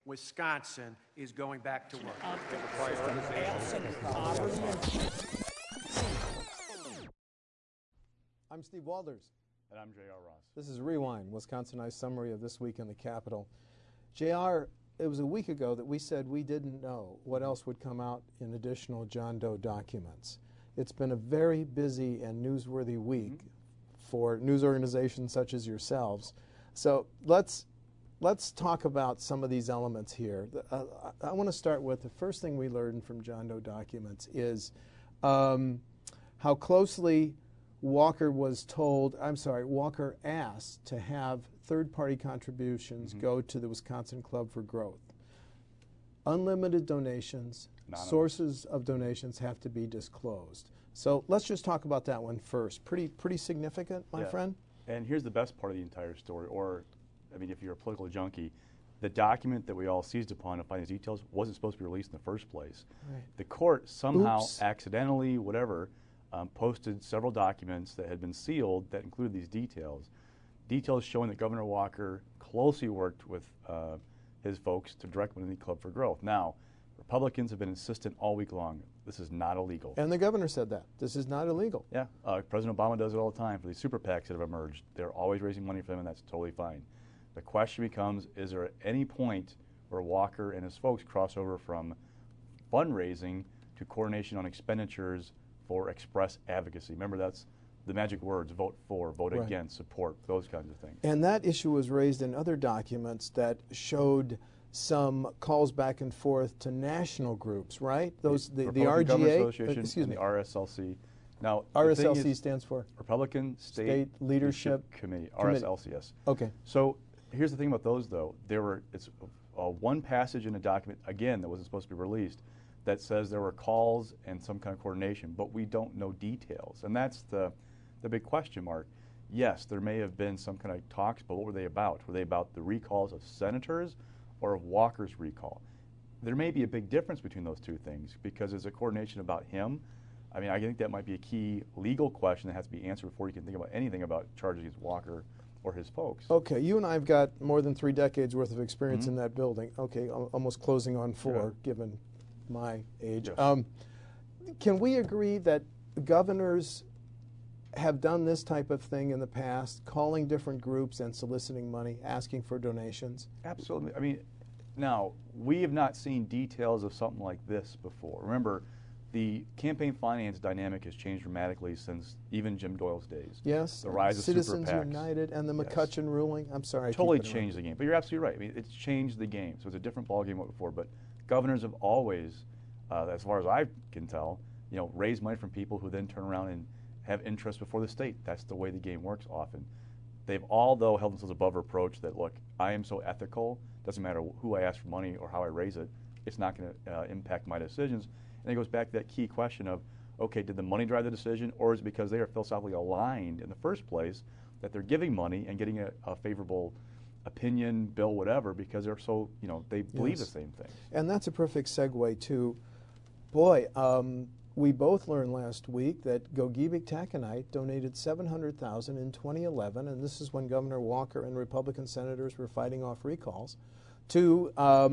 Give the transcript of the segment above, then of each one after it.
Wisconsin is going back to work. I'm Steve Walders. And I'm J.R. Ross. This is Rewind, Wisconsinized summary of this week in the Capitol. J.R., it was a week ago that we said we didn't know what else would come out in additional John Doe documents. It's been a very busy and newsworthy week for news organizations such as yourselves. So let's talk about some of these elements here. I want to start with the first thing we learned from John Doe documents is how closely Walker asked to have third-party contributions go to the Wisconsin Club for Growth. Unlimited donations, sources of donations have to be disclosed. So let's just talk about that one first. Pretty significant, my friend? And here's the best part of the entire story, or, I mean, if you're a political junkie, the document that we all seized upon to find these details wasn't supposed to be released in the first place. Right. The court somehow, accidentally, whatever, posted several documents that had been sealed that included these details. Details showing that Governor Walker closely worked with his folks to direct money to the Club for Growth. Now, Republicans have been insistent all week long, this is not illegal. And the governor said that. This is not illegal. Yeah. President Obama does it all the time for these super PACs that have emerged. They're always raising money for them, and that's totally fine. The question becomes, is there at any point where Walker and his folks cross over from fundraising to coordination on expenditures for express advocacy? Remember, that's the magic words: vote for, vote against, support, those kinds of things. And that issue was raised in other documents that showed some calls back and forth to national groups, right? Those the RGA, excuse me, the RSLC. Now, RSLC stands for Republican State Leadership Committee, RSLCS. Okay. So here's the thing about those, though. It's one passage in a document, again, that wasn't supposed to be released, that says there were calls and some kind of coordination, but we don't know details. And that's the big question mark. Yes, there may have been some kind of talks, but what were they about? Were they about the recalls of senators or of Walker's recall? There may be a big difference between those two things, because there's a coordination about him. I mean, I think that might be a key legal question that has to be answered before you can think about anything about charges against Walker or his folks. Okay, you and I have got more than 3 decades worth of experience in that building. Okay, almost closing on 4, given my age. Yes. Can we agree that governors have done this type of thing in the past, calling different groups and soliciting money, asking for donations? Absolutely. I mean, now, we have not seen details of something like this before. Remember, the campaign finance dynamic has changed dramatically since even Jim Doyle's days. Yes, the rise of Citizens super PACs. United and the McCutcheon ruling. I'm sorry. Totally changed the game. But you're absolutely right. I mean, it's changed the game. So it's a different ballgame than before. But governors have always, as far as I can tell, raised money from people who then turn around and have interest before the state. That's the way the game works often. They've all, though, held themselves above reproach that, look, I am so ethical, doesn't matter who I ask for money or how I raise it, it's not going to impact my decisions. And it goes back to that key question of, okay, did the money drive the decision, or is it because they are philosophically aligned in the first place that they're giving money and getting a favorable opinion, bill, whatever, because they're so, they believe the same thing. And that's a perfect segue to, boy, we both learned last week that Gogebic Taconite donated $700,000 in 2011, and this is when Governor Walker and Republican senators were fighting off recalls, to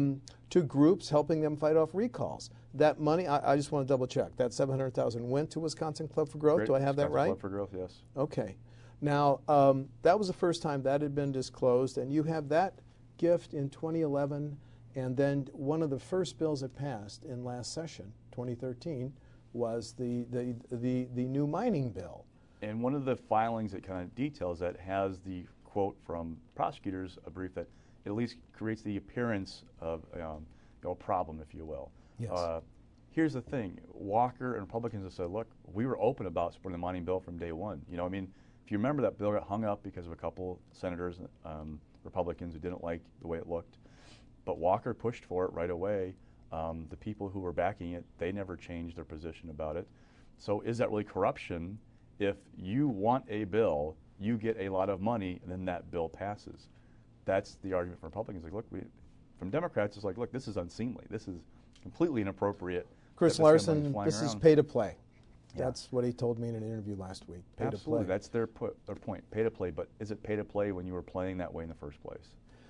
groups helping them fight off recalls. That money, I just want to double check, that $700,000 went to Wisconsin Club for Growth. Great. Do I have that right? Club for Growth, yes. Okay. Now, that was the first time that had been disclosed, and you have that gift in 2011, and then one of the first bills that passed in last session, 2013, was the new mining bill. And one of the filings that kind of details that has the quote from prosecutors, a brief that at least creates the appearance of a problem, if you will. Yes. Here's the thing. Walker and Republicans have said, look, we were open about supporting the mining bill from day one. I mean, if you remember, that bill got hung up because of a couple senators, Republicans, who didn't like the way it looked. But Walker pushed for it right away. The people who were backing it, they never changed their position about it. So is that really corruption if you want a bill, you get a lot of money, and then that bill passes? That's the argument from Republicans. Like, look, from Democrats, it's like, look, this is unseemly. This is completely inappropriate. Chris Larson, this is pay to play. Yeah. That's what he told me in an interview last week. Pay Absolutely, to play. that's their point, pay to play. But is it pay to play when you were playing that way in the first place?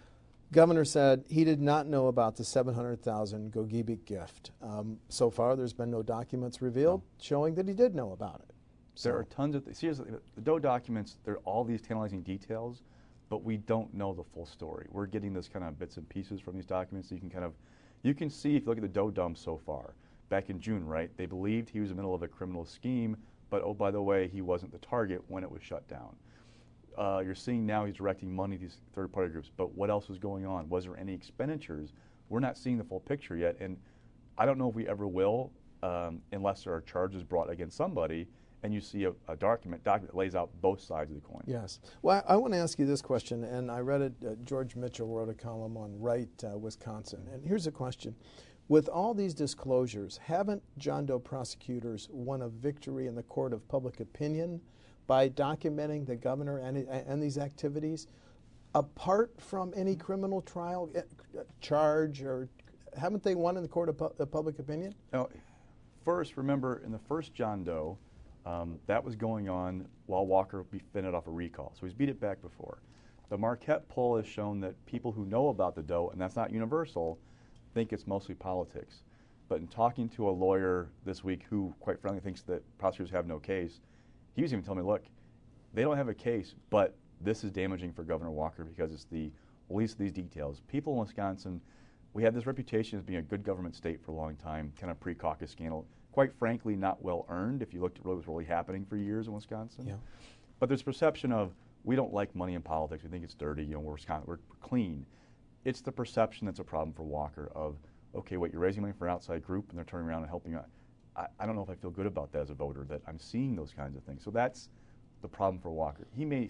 Governor said he did not know about the $700,000 Gogebic gift. So far, there's been no documents revealed showing that he did know about it. There are tons of seriously, the Doe documents, there are all these tantalizing details, but we don't know the full story. We're getting this kind of bits and pieces from these documents. So you can see if you look at the Doe dump so far. Back in June, right? They believed he was in the middle of a criminal scheme, but oh, by the way, he wasn't the target when it was shut down. You're seeing now he's directing money to these third-party groups, but what else was going on? Was there any expenditures? We're not seeing the full picture yet, and I don't know if we ever will unless there are charges brought against somebody and you see a document that lays out both sides of the coin. Yes. Well, I want to ask you this question, and I read it. George Mitchell wrote a column on Wright, Wisconsin, and here's a question. With all these disclosures, haven't John Doe prosecutors won a victory in the court of public opinion by documenting the governor and these activities apart from any criminal trial charge, or haven't they won in the court of public opinion? Now, first, remember, in the first John Doe, that was going on while Walker fended off a recall. So he's beat it back before. The Marquette poll has shown that people who know about the Doe, and that's not universal, think it's mostly politics. But in talking to a lawyer this week who, quite frankly, thinks that prosecutors have no case, he was even telling me, look, they don't have a case, but this is damaging for Governor Walker because it's the least of these details. People in Wisconsin, we have this reputation as being a good government state for a long time, kind of pre-caucus scandal. Quite frankly, not well earned if you looked at what was really happening for years in Wisconsin. Yeah. But there's perception of, we don't like money in politics, we think it's dirty, you know, we're clean. It's the perception that's a problem for Walker of, okay, wait, you're raising money for an outside group and they're turning around and helping you out. I don't know if I feel good about that as a voter, that I'm seeing those kinds of things. So that's the problem for Walker. He may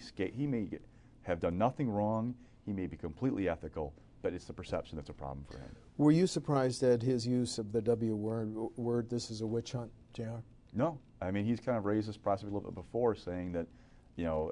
have done nothing wrong, he may be completely ethical, but it's the perception that's a problem for him. Were you surprised at his use of the W word, this is a witch hunt, JR? No. I mean, he's kind of raised this prospect a little bit before, saying that, you know,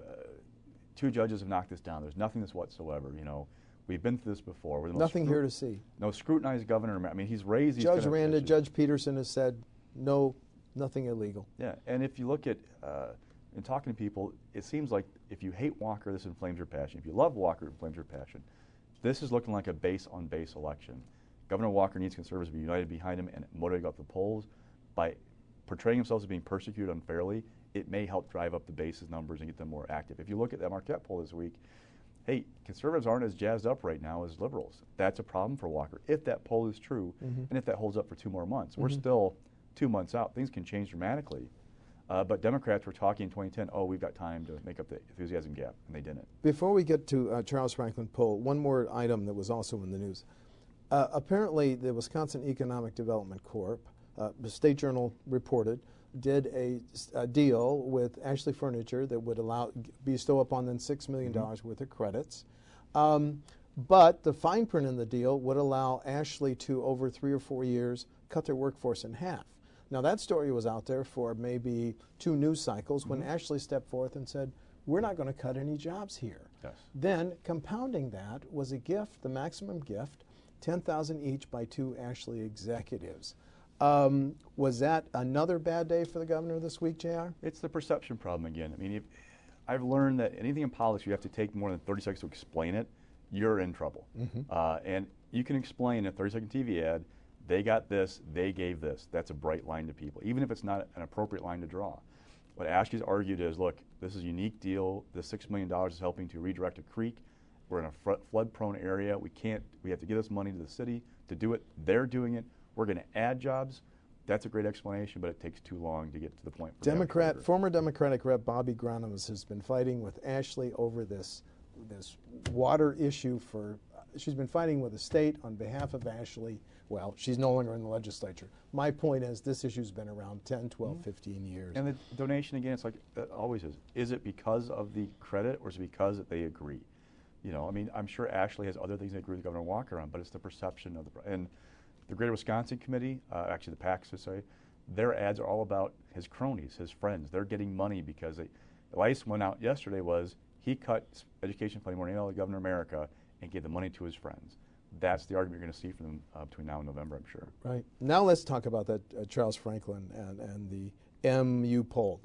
2 judges have knocked this down. There's nothing this whatsoever, you know. We've been through this before. We're the nothing here to see. No scrutinized governor. I mean, he's raised these Judge kind of Randa, issues. Judge Peterson has said, no, nothing illegal. Yeah, and if you look at, in talking to people, it seems like if you hate Walker, this inflames your passion. If you love Walker, it inflames your passion. This is looking like a base-on-base election. Governor Walker needs conservatives to be united behind him and motivate up the polls. By portraying themselves as being persecuted unfairly, it may help drive up the base's numbers and get them more active. If you look at that Marquette poll this week, hey, conservatives aren't as jazzed up right now as liberals. That's a problem for Walker, if that poll is true, and if that holds up for 2 more months. We're still 2 months out. Things can change dramatically. But Democrats were talking in 2010, oh, we've got time to make up the enthusiasm gap, and they didn't. Before we get to Charles Franklin poll, one more item that was also in the news. Apparently, the Wisconsin Economic Development Corp., the State Journal reported, did a deal with Ashley Furniture that would bestow upon them $6 million worth of credits. But the fine print in the deal would allow Ashley to, over 3 or 4 years, cut their workforce in half. Now, that story was out there for maybe 2 news cycles when Ashley stepped forth and said, we're not going to cut any jobs here. Yes. Then, compounding that was a gift, the maximum gift, $10,000 each by 2 Ashley executives. Was that another bad day for the governor this week, JR? It's the perception problem again. I mean, I've learned that anything in politics, you have to take more than 30 seconds to explain it, you're in trouble. And you can explain in a 30-second TV ad, they got this, they gave this. That's a bright line to people, even if it's not an appropriate line to draw. What Ashley's argued is, look, this is a unique deal. The $6 million is helping to redirect a creek. We're in a flood-prone area. We have to give this money to the city to do it. They're doing it. We're going to add jobs. That's a great explanation, but it takes too long to get to the point. Former Democratic Rep Bobby Gronemus has been fighting with Ashley over this water issue she's been fighting with the state on behalf of Ashley. Well, she's no longer in the legislature. My point is this issue's been around 10, 12, 15 years. And the donation, again, it's like it always is. Is it because of the credit or is it because that they agree? You know, I mean, I'm sure Ashley has other things they agree with Governor Walker on, but it's the perception of and the Greater Wisconsin Committee, actually the PAC, their ads are all about his cronies, his friends. They're getting money because the latest one out yesterday was he cut education funding more than any other governor in America and gave the money to his friends. That's the argument you're going to see from them between now and November, I'm sure. Right. Now let's talk about that Charles Franklin and the MU poll.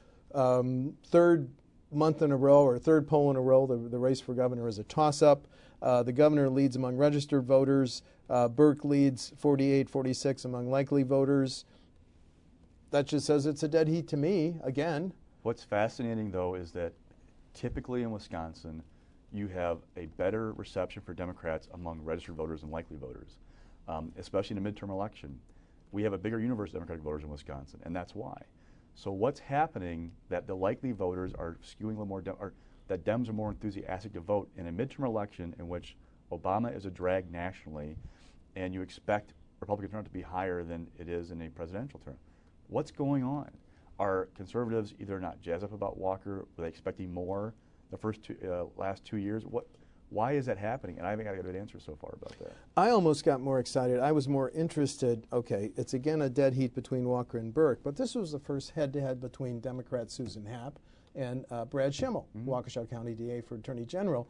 The third month in a row, or third poll in a row, the race for governor is a toss-up. The governor leads among registered voters. Burke leads 48-46 among likely voters. That just says it's a dead heat to me, again. What's fascinating, though, is that typically in Wisconsin, you have a better reception for Democrats among registered voters and likely voters, especially in a midterm election. We have a bigger universe of Democratic voters in Wisconsin, and that's why. So what's happening that the likely voters are skewing a little more, or that Dems are more enthusiastic to vote in a midterm election in which Obama is a drag nationally, and you expect Republican turnout to be higher than it is in a presidential term. What's going on? Are conservatives either not jazzed up about Walker? Were they expecting more the last 2 years? Why is that happening? And I haven't got a good answer so far about that. I almost got more excited. I was more interested. Okay, it's again a dead heat between Walker and Burke, but this was the first head-to-head between Democrat Susan Happ and Brad Schimmel, Waukesha County DA for Attorney General.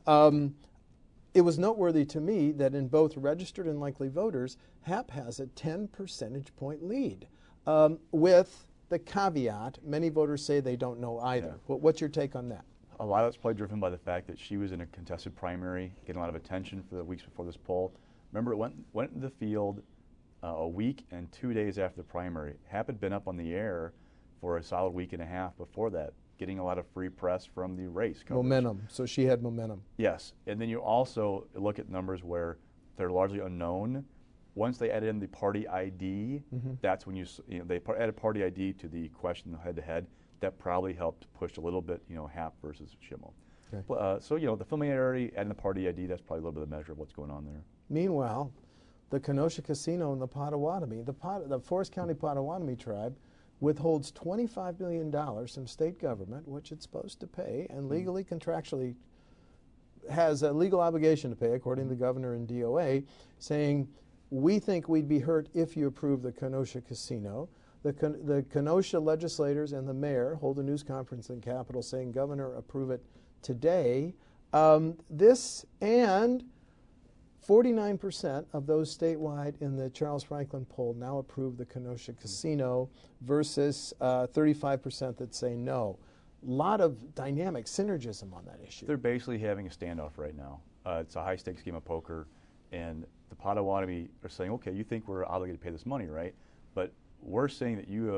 It was noteworthy to me that in both registered and likely voters, Happ has a 10 percentage point lead, with the caveat, many voters say they don't know either. Yeah. What's your take on that? A lot of it's probably driven by the fact that she was in a contested primary, getting a lot of attention for the weeks before this poll. Remember, it went in the field a week and 2 days after the primary. Happ had been up on the air for a solid week and a half before that, getting a lot of free press from the race coverage. Momentum. So she had momentum. Yes, and then you also look at numbers where they're largely unknown. Once they added in the party ID, that's when they added party ID to the question head-to-head. That probably helped push a little bit, Happ versus Schimmel. Okay. So, the familiarity and the party ID, that's probably a little bit of a measure of what's going on there. Meanwhile, the Kenosha Casino in the Potawatomi, the Forest County Potawatomi tribe, withholds $25 million from state government, which it's supposed to pay, and legally, contractually, has a legal obligation to pay, according to the governor and DOA, saying, we think we'd be hurt if you approve the Kenosha Casino. The Kenosha legislators and the mayor hold a news conference in Capitol saying, Governor, approve it today. This and 49% of those statewide in the Charles Franklin poll now approve the Kenosha Casino versus 35% that say no. A lot of dynamic synergism on that issue. They're basically having a standoff right now. It's a high-stakes game of poker, and the Potawatomi are saying, okay, you think we're obligated to pay this money, right? But we're saying that you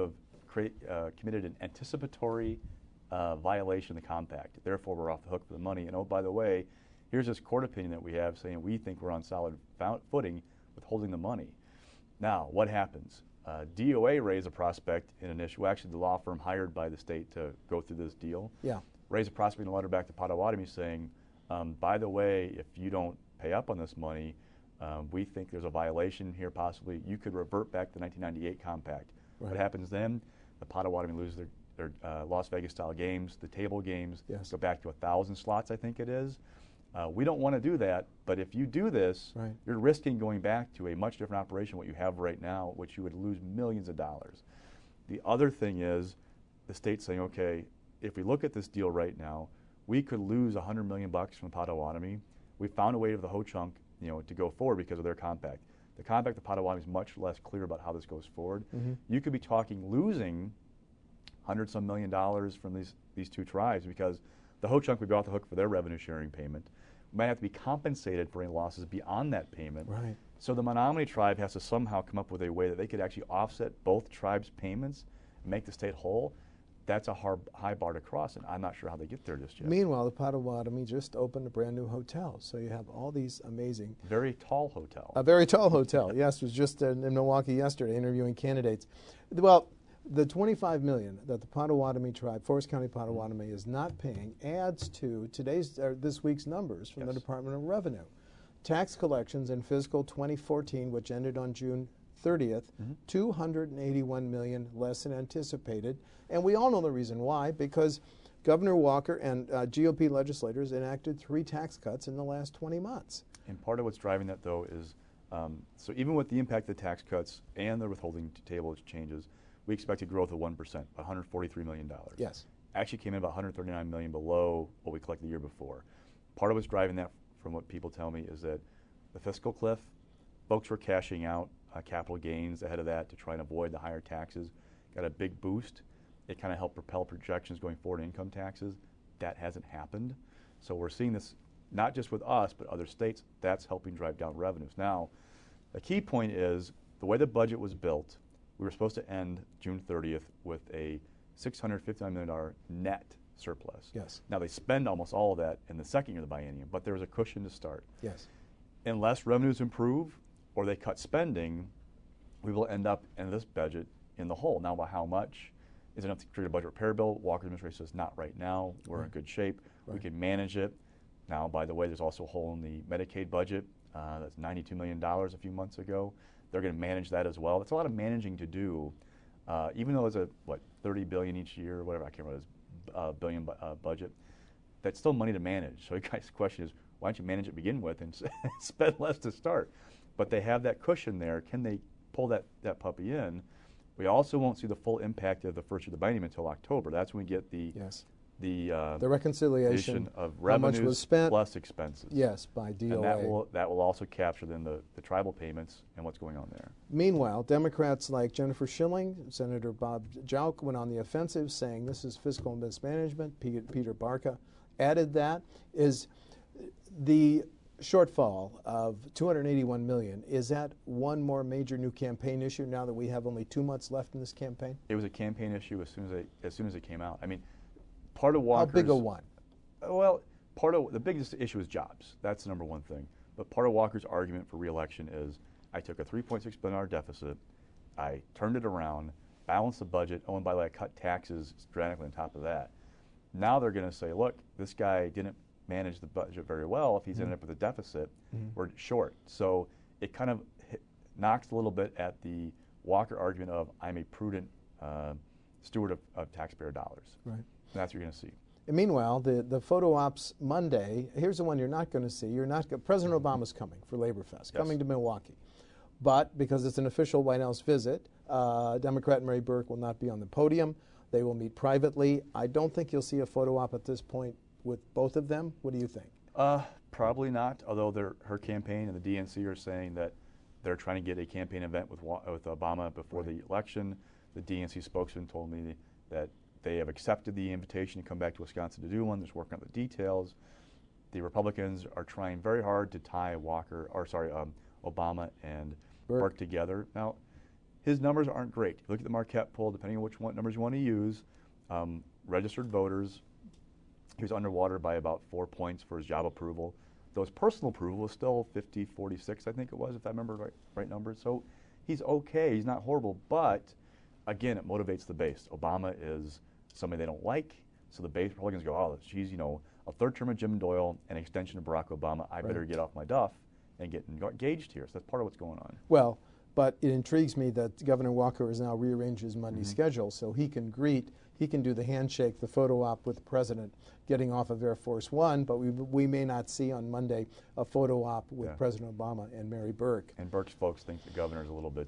have committed an anticipatory violation of the compact. Therefore, we're off the hook for the money. And oh, by the way, here's this court opinion that we have saying we think we're on solid footing with holding the money. Now, what happens? DOA raised a prospect in an issue. Actually, the law firm hired by the state to go through this deal raised a prospect in a letter back to Potawatomi saying, by the way, if you don't pay up on this money, we think there's a violation here possibly. You could revert back to the 1998 compact. Right. What happens then? The Potawatomi lose their Las Vegas-style games, the table games, go back to 1,000 slots, I think it is. We don't want to do that, but if you do this, you're risking going back to a much different operation, what you have right now, which you would lose millions of dollars. The other thing is the state saying, okay, if we look at this deal right now, we could lose $100 million from the Potawatomi. We found a way of the Ho-Chunk to go forward because of their compact. The compact of Potawatomi is much less clear about how this goes forward. You could be talking losing $100-some million from these two tribes because the Ho-Chunk would be off the hook for their revenue sharing payment. We might have to be compensated for any losses beyond that payment. Right. So the Menominee tribe has to somehow come up with a way that they could actually offset both tribes' payments and make the state whole. That's a high bar to cross, and I'm not sure how they get there just yet. Meanwhile, the Potawatomi just opened a brand new hotel, so you have all these amazing... Very tall hotel. A very tall hotel, yes. Was just in Milwaukee yesterday interviewing candidates. Well, the $25 million that the Potawatomi tribe, Forest County Potawatomi, is not paying adds to this week's numbers from the Department of Revenue. Tax collections in fiscal 2014, which ended on June 30th, $281 million less than anticipated. And we all know the reason why, because Governor Walker and GOP legislators enacted 3 tax cuts in the last 20 months. And part of what's driving that, though, is so even with the impact of the tax cuts and the withholding table changes, we expected growth of 1%, $143 million. Yes. Actually came in about $139 million below what we collected the year before. Part of what's driving that, from what people tell me, is that the fiscal cliff, folks were cashing out capital gains ahead of that to try and avoid the higher taxes. Got a big boost. It kind of helped propel projections going forward in income taxes. That hasn't happened. So we're seeing this not just with us, but other states. That's helping drive down revenues. Now, a key point is the way the budget was built, we were supposed to end June 30th with a $659 million net surplus. Yes. Now, they spend almost all of that in the second year of the biennium, but there was a cushion to start. Yes. Unless revenues improve or they cut spending, we will end up in this budget in the hole. Now, by how much? Is it enough to create a budget repair bill? Walker's administration says not right now. We're in good shape. We can manage it. Now, by the way, there's also a hole in the Medicaid budget. That's $92 million a few months ago. They're going to manage that as well. That's a lot of managing to do. Even though it's a, $30 billion each year, whatever, I can't remember, it's billion budget, that's still money to manage. So the guy's question is, why don't you manage it to begin with and spend less to start? But they have that cushion there. Can they pull that puppy in? We also won't see the full impact of the first year of the biennium until October. That's when we get the reconciliation of how much revenues was spent plus expenses. Yes, by DOA. And that will also capture then the tribal payments and what's going on there. Meanwhile, Democrats like Jennifer Schilling, Senator Bob Jauch went on the offensive saying this is fiscal mismanagement. Peter Barca added that. Is the shortfall of $281 million, is that one more major new campaign issue now that we have only 2 months left in this campaign? It was a campaign issue as soon as it came out. I mean, part of Walker's... How big a one? Well, part of the biggest issue is jobs. That's the number one thing. But part of Walker's argument for re-election is I took a $3.6 billion deficit, I turned it around, balanced the budget, oh, and by the way, I cut taxes dramatically on top of that. Now they're going to say, look, this guy didn't manage the budget very well. If he's ended up with a deficit, we're short. So it kind of knocks a little bit at the Walker argument of I'm a prudent steward of taxpayer dollars. Right. And that's what you're going to see. And meanwhile, the photo ops Monday, here's the one you're not going to see. President Obama's coming for Labor Fest, coming to Milwaukee. But because it's an official White House visit, Democrat Mary Burke will not be on the podium. They will meet privately. I don't think you'll see a photo op at this point with both of them. What do you think? Probably not, although her campaign and the DNC are saying that they're trying to get a campaign event with Obama before the election. The DNC spokesman told me that they have accepted the invitation to come back to Wisconsin to do one. They're just working on the details. The Republicans are trying very hard to tie Obama and Burke together. Now, his numbers aren't great. If you look at the Marquette poll, depending on which numbers you want to use, registered voters, he was underwater by about 4 points for his job approval. Though his personal approval was still 50-46, I think it was, if I remember right numbers. So he's okay. He's not horrible. But, again, it motivates the base. Obama is somebody they don't like. So the base Republicans go, oh, she's, a third term of Jim Doyle, an extension of Barack Obama. I better get off my duff and get engaged here. So that's part of what's going on. Well, but it intrigues me that Governor Walker has now rearranged his Monday schedule so he can do the handshake, the photo op with the president getting off of Air Force One, but we may not see on Monday a photo op with President Obama and Mary Burke. And Burke's folks think the governor's a little bit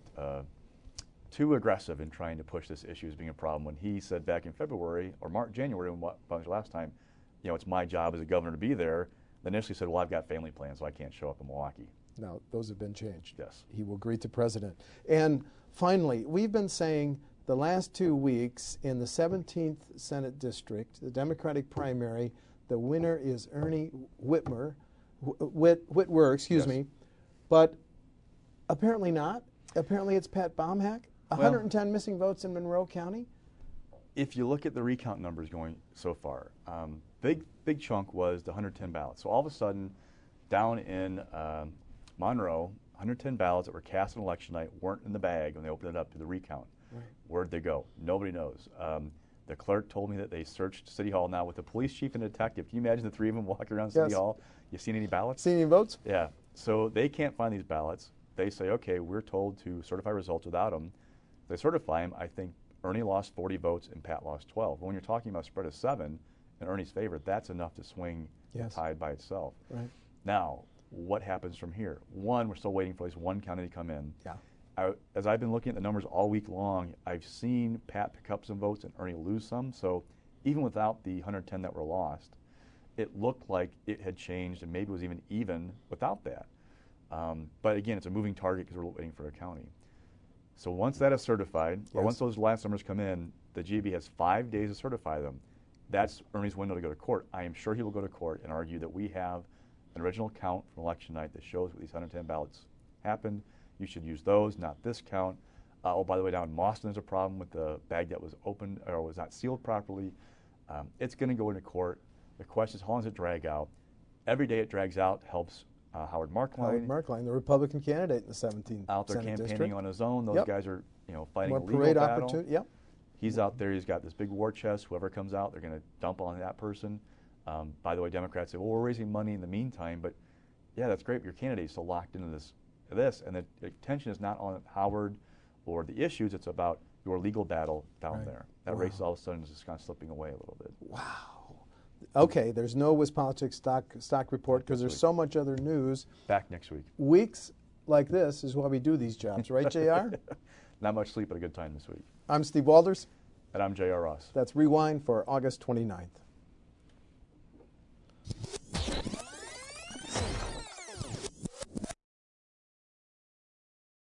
too aggressive in trying to push this issue as being a problem when he said back in February or January, when was last time, it's my job as a governor to be there. Then initially said, well, I've got family plans, so I can't show up in Milwaukee. Now, those have been changed. Yes. He will greet the president. And finally, we've been saying the last 2 weeks in the 17th Senate District, the Democratic primary, the winner is Ernie Whitwer, but apparently not. Apparently it's Pat Baumhack. 110 missing votes in Monroe County. If you look at the recount numbers going so far, big chunk was the 110 ballots. So all of a sudden, down in Monroe, 110 ballots that were cast on election night weren't in the bag when they opened it up to the recount. Right. Where'd they go? Nobody knows. The clerk told me that they searched City Hall now with the police chief and a detective. Can you imagine the three of them walking around City Hall? You seen any ballots? Seen any votes? Yeah. So they can't find these ballots. They say, okay, we're told to certify results without them. They certify them. I think Ernie lost 40 votes and Pat lost 12. But when you're talking about a spread of 7 in Ernie's favor, that's enough to swing the tide by itself. Right. Now, what happens from here? One, we're still waiting for at least one county to come in. Yeah. As I've been looking at the numbers all week long, I've seen Pat pick up some votes and Ernie lose some. So even without the 110 that were lost, it looked like it had changed and maybe it was even without that. But again, it's a moving target because we're waiting for a county. So once that is certified, or once those last numbers come in, the GAB has 5 days to certify them. That's Ernie's window to go to court. I am sure he will go to court and argue that we have an original count from election night that shows what these 110 ballots happened. You should use those, not this count. Oh, by the way, down in Boston, there's a problem with the bag that was opened or was not sealed properly. It's going to go into court. The question is, how long does it drag out? Every day it drags out helps Howard Markline. Howard Markline, the Republican candidate in the 17th out there Senate campaigning district. on his own. Those Yep. guys are, fighting More a legal parade battle. opportunity. Yep. He's out there. He's got this big war chest. Whoever comes out, they're going to dump on that person. By the way, Democrats say, well, we're raising money in the meantime. But, yeah, that's great. But your candidate is still locked into this. And the attention is not on Howard or the issues. It's about your legal battle down Right. there. That race all of a sudden is just kind of slipping away a little bit. Wow. Okay, there's no WisPolitics stock report because there's so much other news. Back next week. Weeks like this is why we do these jobs, right, JR? Not much sleep, but a good time this week. I'm Steve Walders. And I'm J.R. Ross. That's Rewind for August 29th.